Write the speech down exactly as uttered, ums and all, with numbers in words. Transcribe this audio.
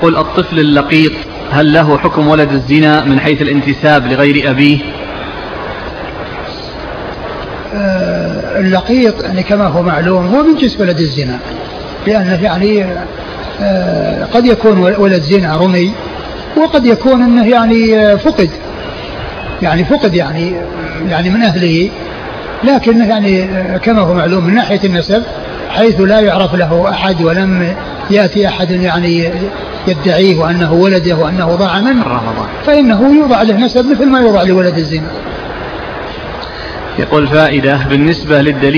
قل الطفل اللقيط هل له حكم ولد الزنا من حيث الانتساب لغير أبيه؟ آه اللقيط يعني كما هو معلوم هو من جنس ولد الزنا، لأنه يعني آه قد يكون ولد زنا رمي، وقد يكون أنه يعني فقد يعني فقد يعني يعني من أهله، لكن يعني كما هو معلوم من ناحية النسب حيث لا يعرف له أحد ولم يأتي أحد يعني يدعيه وأنه ولده وأنه ضاع منه، فإنه يوضع له نسب مثل ما يوضع لولد الزنا. يقول فائدة بالنسبة للدليل